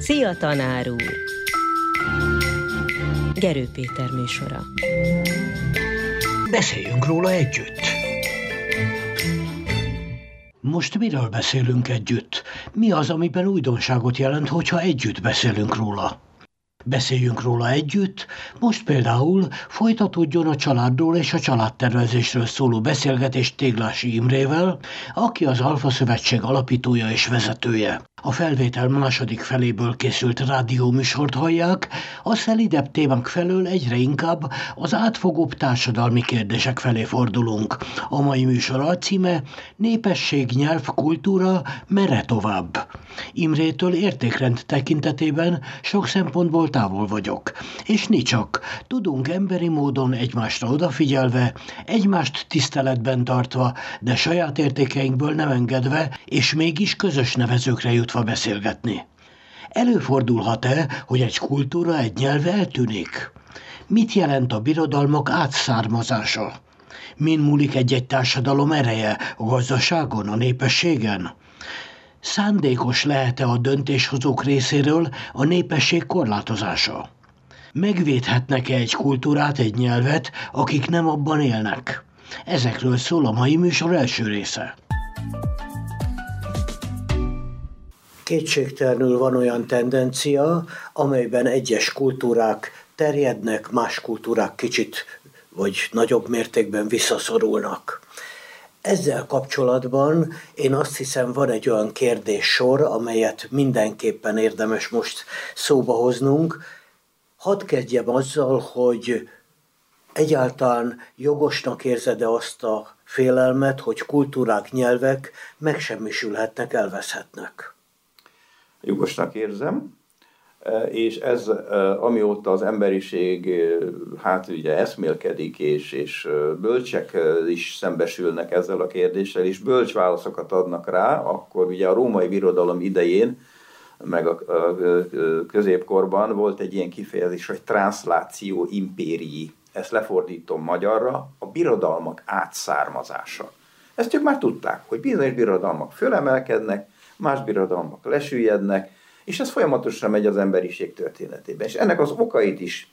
Szia, tanár úr! Gerő Péter műsora. Beszéljünk róla együtt. Most miről beszélünk együtt? Mi az, amiben újdonságot jelent, hogyha együtt beszélünk róla? Beszéljünk róla együtt, most például folytatódjon a családról és a családtervezésről szóló beszélgetés Téglási Imrével, aki az Alfa Szövetség alapítója és vezetője. A felvétel második feléből készült rádióműsort hallják, a szelidebb témák felől egyre inkább az átfogóbb társadalmi kérdések felé fordulunk. A mai műsor alcíme Népesség, nyelv, kultúra, merre tovább. Imrétől értékrend tekintetében sok szempontból távol vagyok. És nicsak, tudunk emberi módon egymásra odafigyelve, egymást tiszteletben tartva, de saját értékeinkből nem engedve, és mégis közös nevezőkre jutva beszélgetni. Előfordulhat-e, hogy egy kultúra, egy nyelv eltűnik? Mit jelent a birodalmak átszármazása? Min múlik egy-egy társadalom ereje, a gazdaságon, a népességen? Szándékos lehet-e a döntéshozók részéről a népesség korlátozása? Megvédhetnek-e egy kultúrát, egy nyelvet, akik nem abban élnek? Ezekről szól a mai műsor első része. Kétségtelenül van olyan tendencia, amelyben egyes kultúrák terjednek, más kultúrák kicsit vagy nagyobb mértékben visszaszorulnak. Ezzel kapcsolatban én azt hiszem, van egy olyan kérdéssor, amelyet mindenképpen érdemes most szóba hoznunk. Hadd kezdjem azzal, hogy egyáltalán jogosnak érzed-e azt a félelmet, hogy kultúrák, nyelvek megsemmisülhetnek, elveszhetnek? Jogosnak érzem, és ez amióta az emberiség hát ugye eszmélkedik, és bölcsek is szembesülnek ezzel a kérdéssel, és bölcs válaszokat adnak rá, akkor ugye a római birodalom idején, meg a középkorban volt egy ilyen kifejezés, hogy translatio imperii. Ezt lefordítom magyarra, a birodalmak átszármazása. Ezt ők már tudták, hogy bizonyos birodalmak fölemelkednek, más birodalmak lesüllyednek, és ez folyamatosan megy az emberiség történetében. És ennek az okait is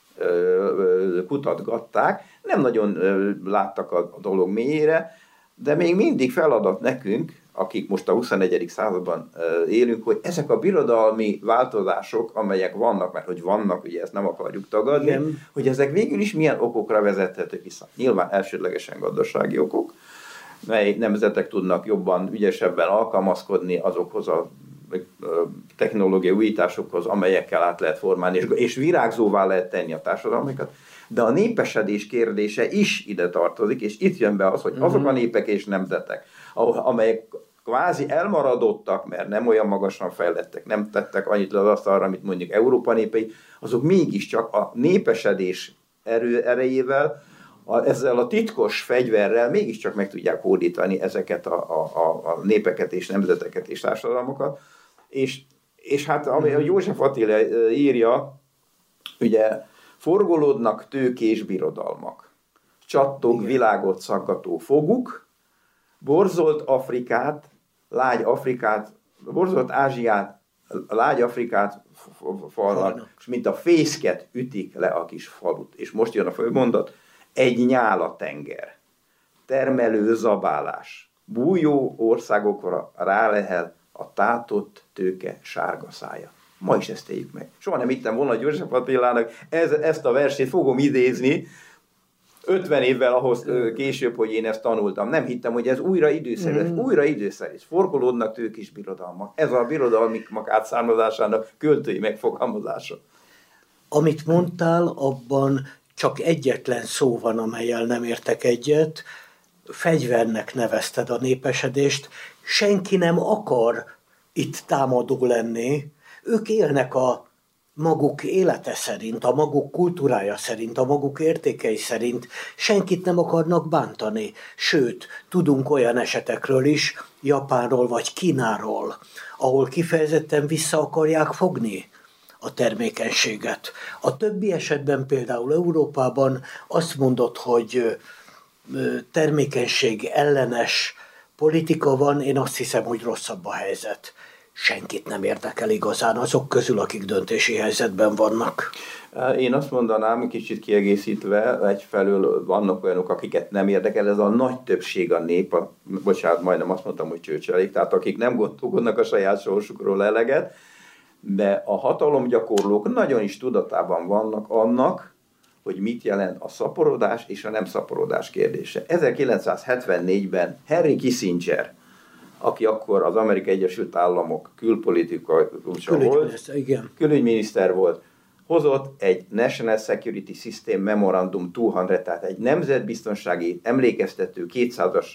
kutatgatták, nem nagyon láttak a dolog mélyére, de még mindig feladat nekünk, akik most a 21. században élünk, hogy ezek a birodalmi változások, amelyek vannak, mert hogy vannak, ugye ezt nem akarjuk tagadni, igen, hogy ezek végül is milyen okokra vezethetők vissza. Nyilván elsődlegesen gazdasági okok, mely nemzetek tudnak jobban, ügyesebben alkalmazkodni azokhoz a technológiai újításokhoz, amelyekkel át lehet formálni, és virágzóvá lehet tenni a társadalmakat. De a népesedés kérdése is ide tartozik, és itt jön be az, hogy azok a népek és nemzetek, amelyek kvázi elmaradottak, mert nem olyan magasan fejlettek, nem tettek annyit le az asztalra, amit mondjuk Európa népei, azok mégiscsak a népesedés erejével, ezzel a titkos fegyverrel mégiscsak meg tudják hódítani ezeket a népeket és nemzeteket és társadalmakat. És hát, ami a József Attila írja, ugye forgolódnak tőkés birodalmak, csattog világot szaggató foguk, borzolt Afrikát, borzolt Ázsiát, lágy Afrikát falnak, és mint a fészket ütik le a kis falut. És most jön a főmondat, egy nyála tenger, termelő zabálás, bújó országokra rálehel a tátott tőke sárga szája. Ma is ezt éljük meg. Soha nem hittem volna József Attilának, ezt a versét fogom idézni, 50 évvel ahhoz később, hogy én ezt tanultam. Nem hittem, hogy ez újra időszerű. Forgolódnak tőkés birodalmak. Ez a birodalmak átszármazásának költői megfogalmazása. Amit mondtál, abban csak egyetlen szó van, amellyel nem értek egyet. Fegyvernek nevezted a népesedést. Senki nem akar itt támadó lenni. Ők élnek a maguk élete szerint, a maguk kultúrája szerint, a maguk értékei szerint. Senkit nem akarnak bántani. Sőt, tudunk olyan esetekről is, Japánról vagy Kínáról, ahol kifejezetten vissza akarják fogni a termékenységet. A többi esetben, például Európában azt mondod, hogy termékenység ellenes politika van, én azt hiszem, hogy rosszabb a helyzet. senkit nem érdekel igazán azok közül, akik döntési helyzetben vannak. Én azt mondanám, kicsit kiegészítve, egyfelől vannak olyanok, akiket nem érdekel, ez a nagy többség a nép, bocsánat, majdnem azt mondtam, hogy csőcselék, tehát akik nem gondolkodnak a saját sorsukról eleget, de a hatalomgyakorlók nagyon is tudatában vannak annak, hogy mit jelent a szaporodás és a nem szaporodás kérdése. 1974-ben Henry Kissinger, aki akkor az Amerikai Egyesült Államok külpolitikusa volt, külügyminiszter volt, hozott egy National Security System Memorandum 200, tehát egy nemzetbiztonsági emlékeztető 200-as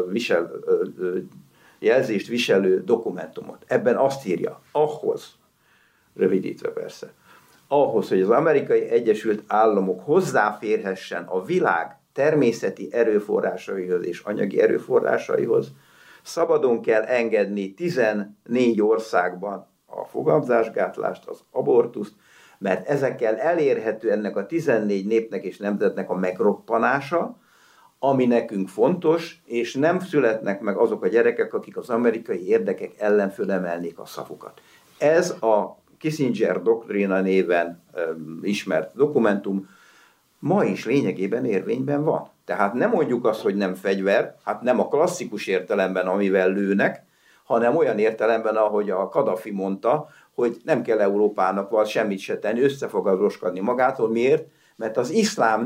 jelzést viselő dokumentumot. Ebben azt írja, ahhoz, rövidítve persze, ahhoz, hogy az Amerikai Egyesült Államok hozzáférhessen a világ természeti erőforrásaihoz és anyagi erőforrásaihoz, szabadon kell engedni 14 országban a fogamzásgátlást, az abortuszt, mert ezekkel elérhető ennek a 14 népnek és nemzetnek a megroppanása, ami nekünk fontos, és nem születnek meg azok a gyerekek, akik az amerikai érdekek ellen fölemelnék a szavukat. Ez a Kissinger doktrína néven ismert dokumentum ma is lényegében érvényben van. Tehát nem mondjuk azt, hogy nem fegyver, hát nem a klasszikus értelemben, amivel lőnek, hanem olyan értelemben, ahogy a Kadhafi mondta, hogy nem kell Európának semmit se tenni, össze fog roskadni magától. Miért? Mert az iszlám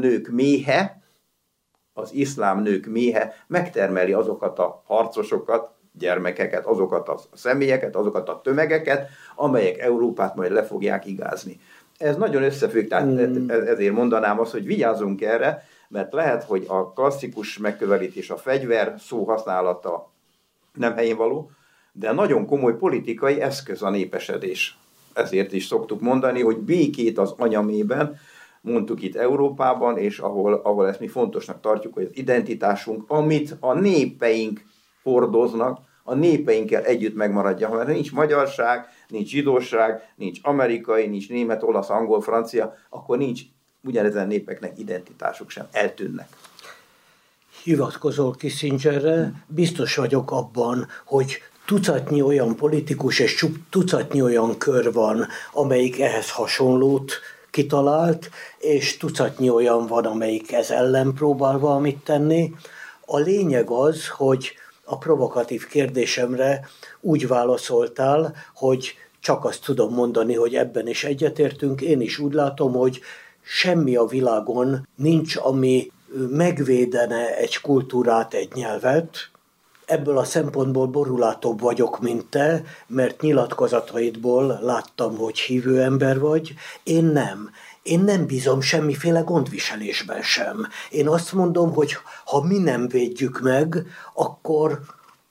nők méhe megtermeli azokat a harcosokat, gyermekeket, azokat a személyeket, azokat a tömegeket, amelyek Európát majd le fogják igázni. Ez nagyon összefügg, tehát ezért mondanám azt, hogy vigyázzunk erre, mert lehet, hogy a klasszikus megközelítés, a fegyver szó használata nem helyén való, de nagyon komoly politikai eszköz a népesedés. Ezért is szoktuk mondani, hogy békét az anyamében, mondtuk itt Európában, és ahol ezt mi fontosnak tartjuk, hogy az identitásunk, amit a népeink hordoznak, a népeinkkel együtt megmaradja. Ha nincs magyarság, nincs zsidóság, nincs amerikai, nincs német, olasz, angol, francia, akkor nincs ugyanezen népeknek identitásuk sem, eltűnnek. Hivatkozol Kissingerre, biztos vagyok abban, hogy tucatnyi olyan politikus és tucatnyi olyan kör van, amelyik ehhez hasonlót kitalált, és tucatnyi olyan van, amelyik ez ellen próbál valamit tenni. A lényeg az, hogy a provokatív kérdésemre úgy válaszoltál, hogy csak azt tudom mondani, hogy ebben is egyetértünk. Én is úgy látom, hogy semmi a világon nincs, ami megvédene egy kultúrát, egy nyelvet. Ebből a szempontból borulátóbb vagyok, mint te, mert nyilatkozataidból láttam, hogy hívő ember vagy. Én nem. Én nem bízom semmiféle gondviselésben sem. Én azt mondom, hogy ha mi nem védjük meg, akkor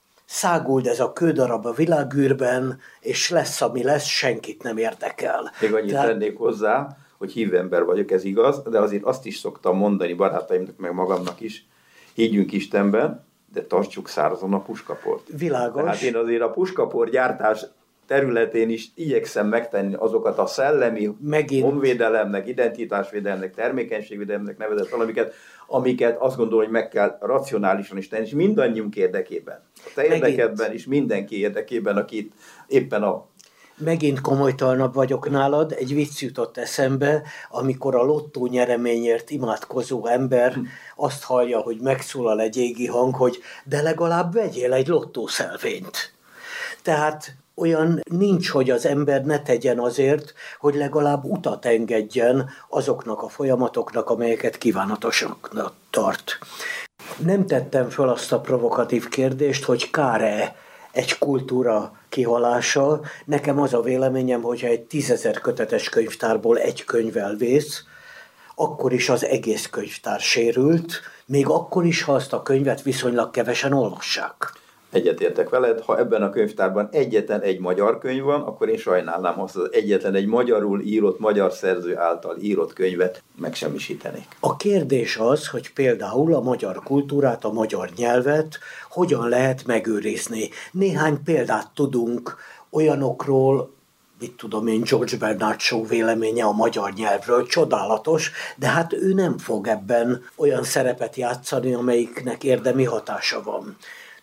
száguld ez a kődarab a világűrben, és lesz, ami lesz, senkit nem érdekel. Még annyit tennék hozzá, hogy hívő ember vagyok, ez igaz, de azért azt is szoktam mondani barátaimnak, meg magamnak is, higgyünk Istenben, de tartsuk szárazon a puskaport. Világos. Tehát én azért a puskapor gyártás területén is igyekszem megtenni azokat a szellemi honvédelemnek, identitásvédelemnek, termékenységvédelemnek nevezett valamiket, amiket azt gondolom, hogy meg kell racionálisan is tenni, és mindannyiunk érdekében. A te érdekedben is mindenki érdekében, akit éppen a... Megint komolytalanabb vagyok nálad, egy vicc jutott eszembe, amikor a lottó nyereményért imádkozó ember azt hallja, hogy megszólal egy égi hang, hogy de legalább vegyél egy lottószelvényt. Tehát olyan nincs, hogy az ember ne tegyen azért, hogy legalább utat engedjen azoknak a folyamatoknak, amelyeket kívánatosnak tart. Nem tettem föl azt a provokatív kérdést, hogy kár-e egy kultúra kihalása. Nekem az a véleményem, hogyha egy 10 000 kötetes könyvtárból egy könyv elvész, akkor is az egész könyvtár sérült, még akkor is, ha azt a könyvet viszonylag kevesen olvassák. Egyetértek veled, ha ebben a könyvtárban egyetlen egy magyar könyv van, akkor én sajnálnám, azt az egyetlen egy magyarul írott, magyar szerző által írott könyvet megsemmisítenék. A kérdés az, hogy például a magyar kultúrát, a magyar nyelvet hogyan lehet megőrizni. Néhány példát tudunk olyanokról, mit tudom én, George Bernard Shaw véleménye a magyar nyelvről csodálatos, de hát ő nem fog ebben olyan szerepet játszani, amelyiknek érdemi hatása van.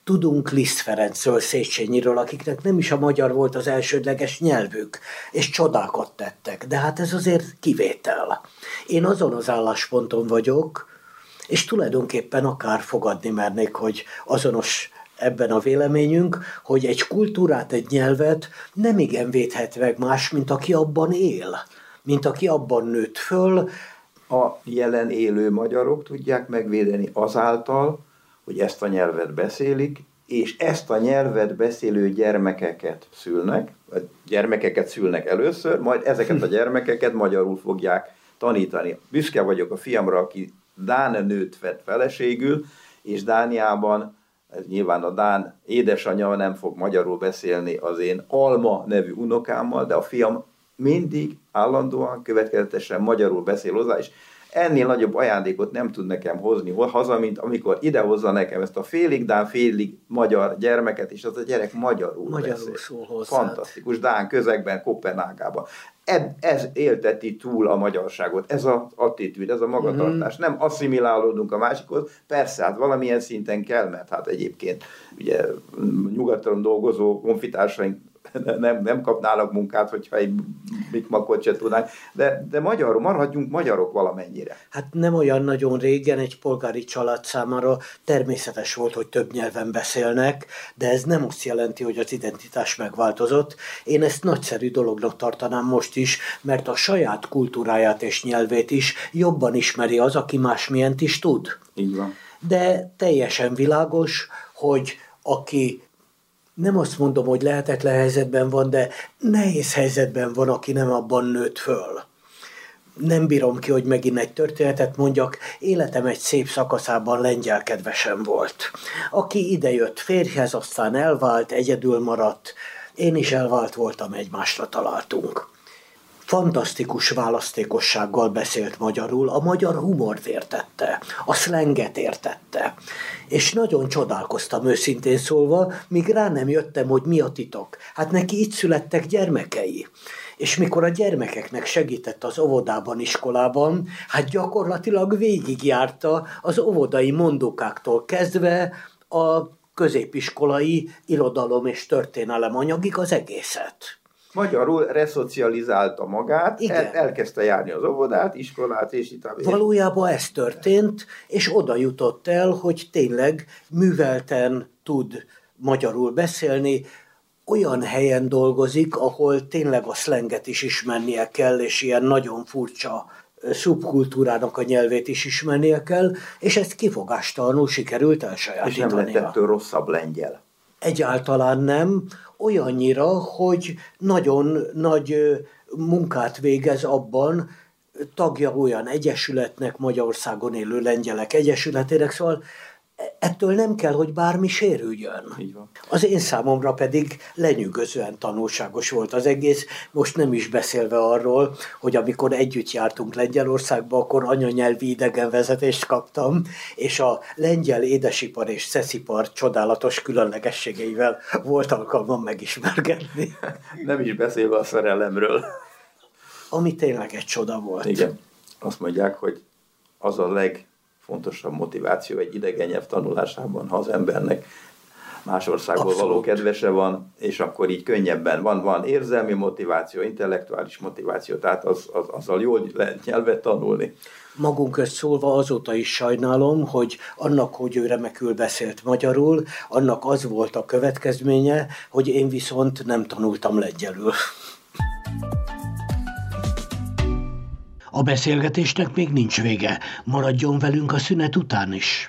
Tudunk Liszt Ferencről, Széchenyiről, akiknek nem is a magyar volt az elsődleges nyelvük, és csodákat tettek, de hát ez azért kivétel. Én azon az állásponton vagyok, és tulajdonképpen akár fogadni mernék, hogy azonos ebben a véleményünk, hogy egy kultúrát, egy nyelvet nem igen védhet meg más, mint aki abban él, mint aki abban nőtt föl. A jelen élő magyarok tudják megvédeni azáltal, hogy ezt a nyelvet beszélik, és ezt a nyelvet beszélő gyermekeket szülnek, vagy gyermekeket szülnek először, majd ezeket a gyermekeket magyarul fogják tanítani. Büszke vagyok a fiamra, aki dán nőt vett feleségül, és Dániában, ez nyilván a dán édesanyja nem fog magyarul beszélni az én Alma nevű unokámmal, de a fiam mindig állandóan, következetesen magyarul beszél hozzá, és ennél nagyobb ajándékot nem tud nekem hozni haza, mint amikor idehozza nekem ezt a félig dán, félig magyar gyermeket, és az a gyerek magyarul beszél. Szól hozzá. Fantasztikus, dán közegben, Kopenhágában. Ez élteti túl a magyarságot, ez az attitűd, ez a magatartás. Nem asszimilálódunk a másikhoz, persze, hát valamilyen szinten kell, mert hát egyébként ugye nyugaton dolgozó honfitársaink nem kapnának munkát, hogyha egy mikmakot se tudnánk, de magyarul, maradjunk magyarok valamennyire. Hát nem olyan nagyon régen egy polgári család számára természetes volt, hogy több nyelven beszélnek, de ez nem azt jelenti, hogy az identitás megváltozott. Én ezt nagyszerű dolognak tartanám most is, mert a saját kultúráját és nyelvét is jobban ismeri az, aki másmilyent is tud. Így van. De teljesen világos, hogy aki nem azt mondom, hogy lehetetlen helyzetben van, de nehéz helyzetben van, aki nem abban nőtt föl. Nem bírom ki, hogy megint egy történetet mondjak, életem egy szép szakaszában lengyel kedvesem volt. Aki idejött férjhez, aztán elvált, egyedül maradt, én is elvált voltam, egymásra találtunk. Fantasztikus választékossággal beszélt magyarul, a magyar humort értette, a szlenget értette. És nagyon csodálkoztam őszintén szólva, míg rá nem jöttem, hogy mi a titok. Hát neki itt születtek gyermekei. És mikor a gyermekeknek segített az óvodában, iskolában, hát gyakorlatilag végigjárta az óvodai mondókáktól kezdve a középiskolai irodalom és történelem anyagig az egészet. Magyarul reszocializálta magát, elkezdte járni az óvodát, iskolát, és itt valójában ez történt, és oda jutott el, hogy tényleg művelten tud magyarul beszélni, olyan helyen dolgozik, ahol tényleg a szlenget is ismernie kell, és ilyen nagyon furcsa szubkultúrának a nyelvét is ismernie kell, és ezt kifogástalanul sikerült elsajátítania. És nem lett ettől rosszabb lengyel. Egyáltalán nem, olyannyira, hogy nagyon nagy munkát végez abban, tagja olyan egyesületnek, Magyarországon élő lengyelek egyesületének, szóval ettől nem kell, hogy bármi sérüljön. Az én számomra pedig lenyűgözően tanulságos volt az egész, most nem is beszélve arról, hogy amikor együtt jártunk Lengyelországba, akkor anyanyelvi idegenvezetést kaptam, és a lengyel édesipar és szeszipar csodálatos különlegességeivel volt alkalmam megismerkedni. Nem is beszélve a szerelemről. Ami tényleg egy csoda volt. Igen. Azt mondják, hogy az a legfontosabb motiváció egy idegen nyelv tanulásában, ha az embernek más országból való kedvese van, és akkor így könnyebben van érzelmi motiváció, intellektuális motiváció, tehát azzal jól lehet nyelvet tanulni. Magunk közt szólva azóta is sajnálom, hogy annak, hogy ő remekül beszélt magyarul, annak az volt a következménye, hogy én viszont nem tanultam lengyelül. A beszélgetésnek még nincs vége, maradjon velünk a szünet után is.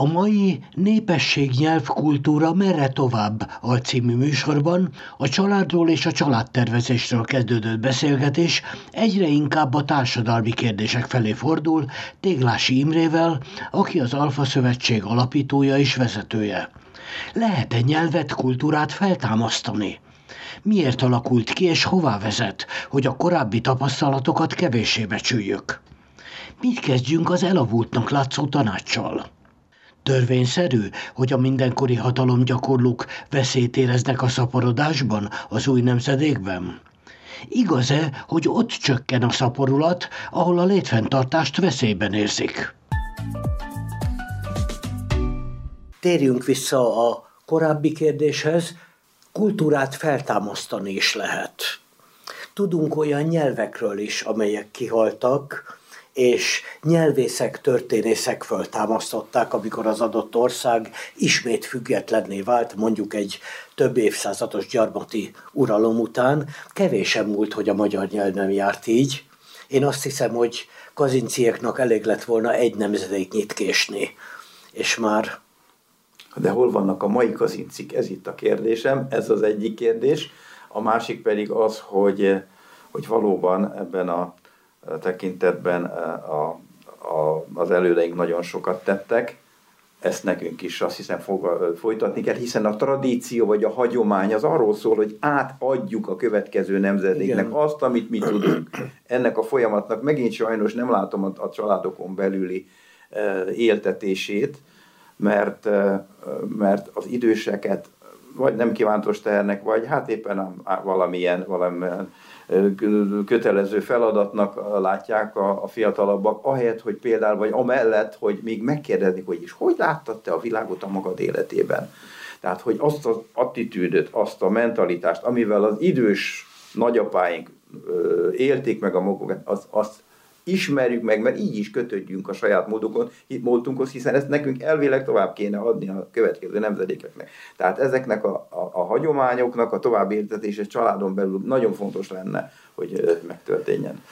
A mai Népesség, nyelv, kultúra merre tovább alcímű műsorban a családról és a családtervezésről kezdődött beszélgetés egyre inkább a társadalmi kérdések felé fordul Téglási Imrével, aki az Alfa Szövetség alapítója és vezetője. Lehet-e nyelvet, kultúrát feltámasztani? Miért alakult ki és hová vezet, hogy a korábbi tapasztalatokat kevéssé becsüljük? Mit kezdjünk az elavultnak látszó tanácssal? Törvényszerű, hogy a mindenkori hatalomgyakorlók veszélyt éreznek a szaporodásban, az új nemzedékben? Igaz-e, hogy ott csökken a szaporulat, ahol a létfenntartást veszélyben érzik? Térjünk vissza a korábbi kérdéshez, kultúrát feltámasztani is lehet. Tudunk olyan nyelvekről is, amelyek kihaltak, és nyelvészek, történészek föltámasztották, amikor az adott ország ismét függetlenné vált, mondjuk egy több évszázados gyarmati uralom után. Kevésen múlt, hogy a magyar nyelv nem járt így. Én azt hiszem, hogy Kazincieknak elég lett volna egy nemzedéknyit késni, és már... De hol vannak a mai kazincik? Ez itt a kérdésem, ez az egyik kérdés. A másik pedig az, hogy valóban ebben a tekintetben az elődeink nagyon sokat tettek. Ezt nekünk is azt hiszem folytatni kell, hiszen a tradíció vagy a hagyomány az arról szól, hogy átadjuk a következő nemzedéknek igen. Azt, amit mi tudunk. Ennek a folyamatnak megint sajnos nem látom a családokon belüli éltetését, mert az időseket vagy nem kívántos tehernek, vagy hát éppen valamilyen kötelező feladatnak látják a fiatalabbak, ahelyett, hogy például, vagy amellett, hogy még megkérdezik, hogy is, hogy láttad te a világot a magad életében? Tehát, hogy azt az attitűdöt, azt a mentalitást, amivel az idős nagyapáink élték meg a magukat, azt ismerjük meg, mert így is kötődjünk a saját módunkhoz, hiszen ezt nekünk elvileg tovább kéne adni a következő nemzedékeknek. Tehát ezeknek a hagyományoknak a további éltetése családon belül nagyon fontos lenne, hogy megtörténjen.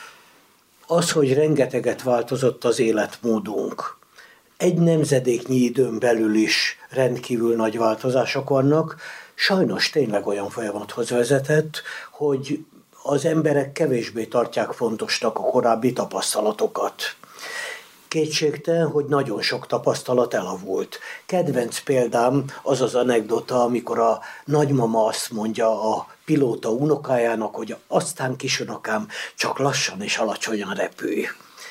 Az, hogy rengeteget változott az életmódunk, egy nemzedéknyi időn belül is rendkívül nagy változások vannak, sajnos tényleg olyan folyamathoz vezetett, hogy az emberek kevésbé tartják fontosnak a korábbi tapasztalatokat. Kétségtelen, hogy nagyon sok tapasztalat elavult. Kedvenc példám az az anekdota, amikor a nagymama azt mondja a pilóta unokájának, hogy aztán kisunokám, csak lassan és alacsonyan repülj.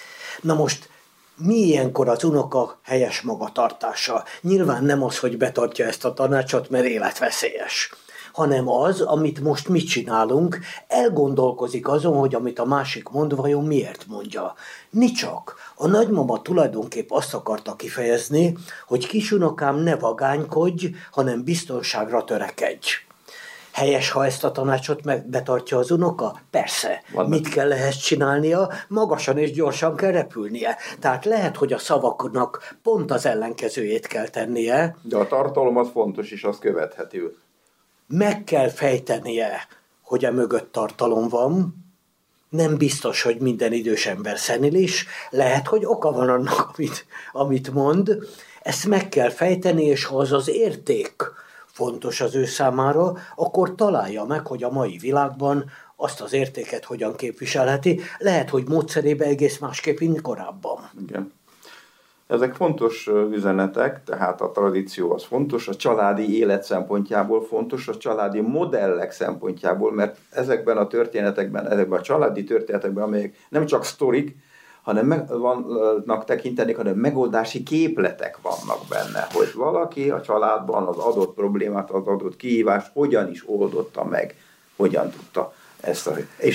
Na most, mi ilyenkor az unoka helyes magatartása? Nyilván nem az, hogy betartja ezt a tanácsot, mert életveszélyes, hanem az, amit most mit csinálunk, elgondolkozik azon, hogy amit a másik mond, vajon miért mondja. Nicsak. A nagymama tulajdonképp azt akarta kifejezni, hogy kisunokám, ne vagánykodj, hanem biztonságra törekedj. Helyes, ha ezt a tanácsot betartja az unoka? Persze. Mit kell ehhez csinálnia? Magasan és gyorsan kell repülnie. Tehát lehet, hogy a szavaknak pont az ellenkezőjét kell tennie. De a tartalom az fontos, és az követhető. Meg kell fejtenie, hogy a mögött tartalom van. Nem biztos, hogy minden idős ember szenilis. Lehet, hogy oka van annak, amit mond. Ezt meg kell fejteni, és ha az az érték fontos az ő számára, akkor találja meg, hogy a mai világban azt az értéket hogyan képviselheti. Lehet, hogy módszerében egész másképp, mint korábban. Igen. Ezek fontos üzenetek, tehát a tradíció az fontos, a családi élet szempontjából fontos, a családi modellek szempontjából, mert ezekben a történetekben, ezekben a családi történetekben, amelyek nem csak sztorik, hanem vannak tekinteni, hanem megoldási képletek vannak benne, hogy valaki a családban az adott problémát, az adott kihívást hogyan is oldotta meg, hogyan tudta ezt. És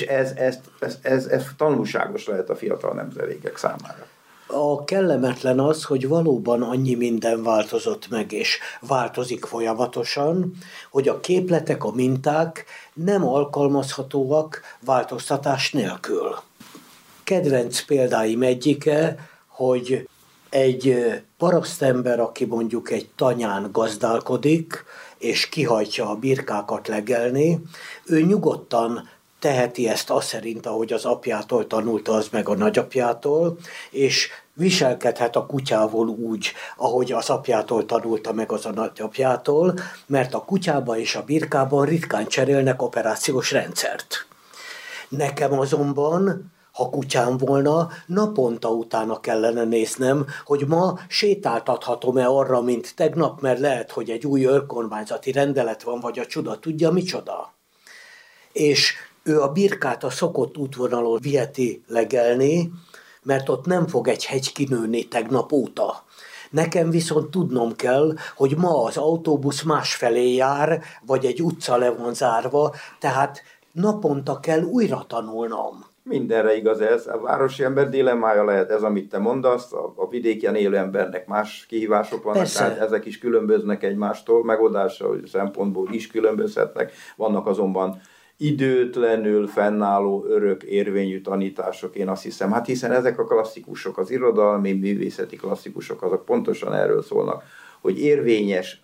ez tanulságos lehet a fiatal nemzedékek számára. A kellemetlen az, hogy valóban annyi minden változott meg, és változik folyamatosan, hogy a képletek, a minták nem alkalmazhatóak változtatás nélkül. Kedvenc példáim egyike, hogy egy parasztember, aki mondjuk egy tanyán gazdálkodik, és kihajtja a birkákat legelni, ő nyugodtan teheti ezt azt szerint, ahogy az apjától tanulta, az meg a nagyapjától, és viselkedhet a kutyával úgy, ahogy az apjától tanulta meg az a nagyapjától, mert a kutyában és a birkában ritkán cserélnek operációs rendszert. Nekem azonban, ha kutyám volna, naponta utána kellene néznem, hogy ma sétáltathatom-e arra, mint tegnap, mert lehet, hogy egy új önkormányzati rendelet van, vagy a csoda tudja micsoda. És ő a birkát a szokott útvonalon viheti legelni, mert ott nem fog egy hegy kinőni tegnap óta. Nekem viszont tudnom kell, hogy ma az autóbusz másfelé jár, vagy egy utca le van zárva, tehát naponta kell újra tanulnom. Mindenre igaz ez. A városi ember dilemmája lehet ez, amit te mondasz, a vidéken élő embernek más kihívások vannak, Persze. tehát ezek is különböznek egymástól, megoldása szempontból is különbözhetnek, vannak azonban időtlenül fennálló örök érvényű tanítások, én azt hiszem. Hát hiszen ezek a klasszikusok, az irodalmi, művészeti klasszikusok, azok pontosan erről szólnak, hogy érvényes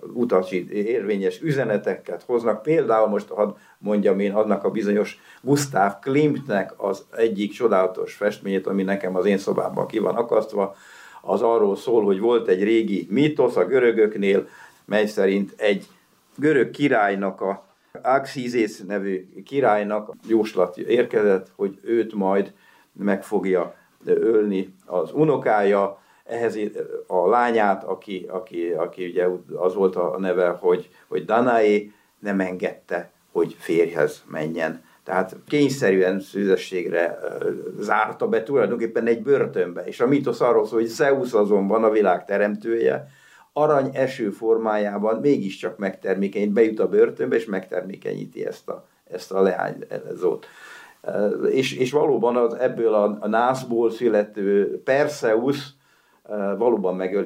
üzeneteket hoznak. Például most hadd mondjam én annak a bizonyos Gustav Klimtnek az egyik csodálatos festményét, ami nekem az én szobámban ki van akasztva, az arról szól, hogy volt egy régi mítosz a görögöknél, mely szerint egy görög királynak, a Axizész nevű királynak jóslat érkezett, hogy őt majd meg fogja ölni az unokája, ehhez a lányát, aki ugye az volt a neve, hogy Danaé, nem engedte, hogy férjhez menjen. Tehát kényszerűen szűzességre zárta be tulajdonképpen egy börtönbe. És a mítosz arról szól, hogy Zeus azonban a világ teremtője, arany eső formájában mégiscsak megtermékenyít, bejut a börtönbe, és megtermékenyíti ezt a leányzót. És valóban ebből a nászból születő Perseus valóban megöli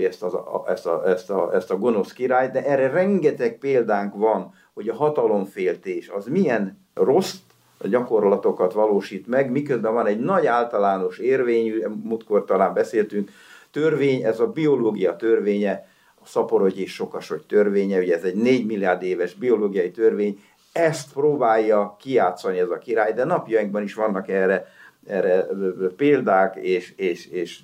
ezt a gonosz királyt, de erre rengeteg példánk van, hogy a hatalomféltés az milyen rossz gyakorlatokat valósít meg, miközben van egy nagy általános érvényű, múltkor talán beszéltünk, törvény, ez a biológia törvénye, a szaporodj és sokasodj törvénye, ugye ez egy 4 milliárd éves biológiai törvény, ezt próbálja kijátszani ez a király, de napjainkban is vannak erre példák, és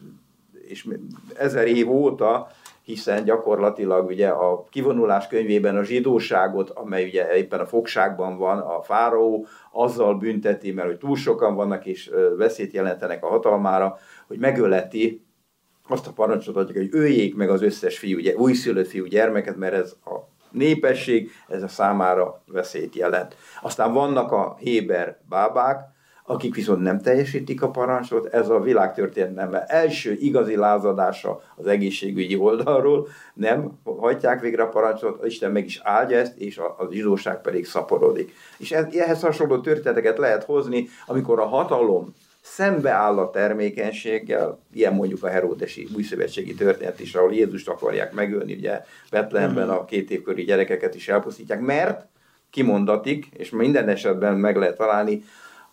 1000 év óta, hiszen gyakorlatilag ugye a kivonulás könyvében a zsidóságot, amely ugye éppen a fogságban van, a fáraó azzal bünteti, mert hogy túl sokan vannak és veszélyt jelentenek a hatalmára, hogy megöleti, azt a parancsot adják, hogy öljék meg az összes fiú, ugye, újszülött fiú gyermeket, mert ez a népesség, ez a számára veszélyt jelent. Aztán vannak a héber bábák, akik viszont nem teljesítik a parancsot, ez a világtörténelme első igazi lázadása az egészségügyi oldalról, nem hajtják végre a parancsot, Isten meg is áldja ezt, és a zsidóság pedig szaporodik. És ehhez hasonló történeteket lehet hozni, amikor a hatalom szembeáll a termékenységgel, ilyen mondjuk a heródesi újszövetségi történet is, ahol Jézust akarják megölni, ugye Betlehemben a 2 évkori gyerekeket is elpusztítják, mert kimondatik, és minden esetben meg lehet találni,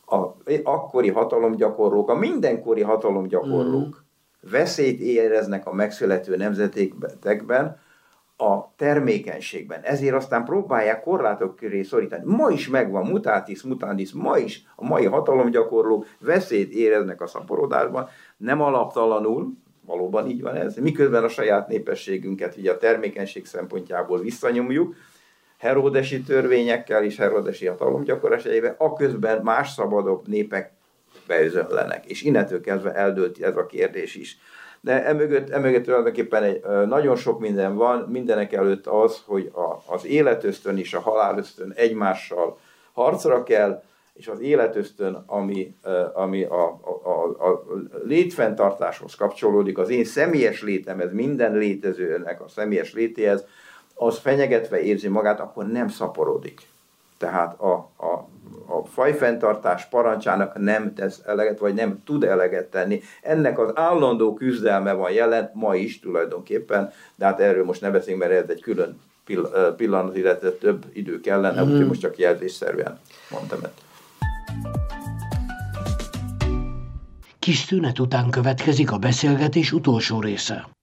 akkori hatalomgyakorlók, a mindenkori hatalomgyakorlók veszélyt éreznek a megszülető nemzetekben, a termékenységben. Ezért aztán próbálják korlátok köré szorítani. Ma is megvan, mutatis mutandis, ma is a mai hatalomgyakorlók veszélyt éreznek a szaporodásban, nem alaptalanul, valóban így van ez, miközben a saját népességünket ugye a termékenység szempontjából visszanyomjuk, heródesi törvényekkel és heródesi hatalomgyakorlás egyében, aközben más szabadabb népek beözönlenek. És innentől kezdve eldőlt ez a kérdés is. De emögött tulajdonképpen nagyon sok minden van, mindenek előtt az, hogy az életösztön és a halálösztön egymással harcra kell, és az életösztön, ami a létfenntartáshoz kapcsolódik, az én személyes létemhez, minden létezőnek a személyes létéhez, az fenyegetve érzi magát, akkor nem szaporodik. Tehát a fajfenntartás parancsának nem tesz eleget, vagy nem tud eleget tenni. Ennek az állandó küzdelme van jelen, ma is tulajdonképpen, de hát erről most ne beszélünk, mert ez egy külön pillanat, illetve több idő kellene, úgyhogy most csak jelzésszerűen mondtam ezt. Kis szünet után következik a beszélgetés utolsó része.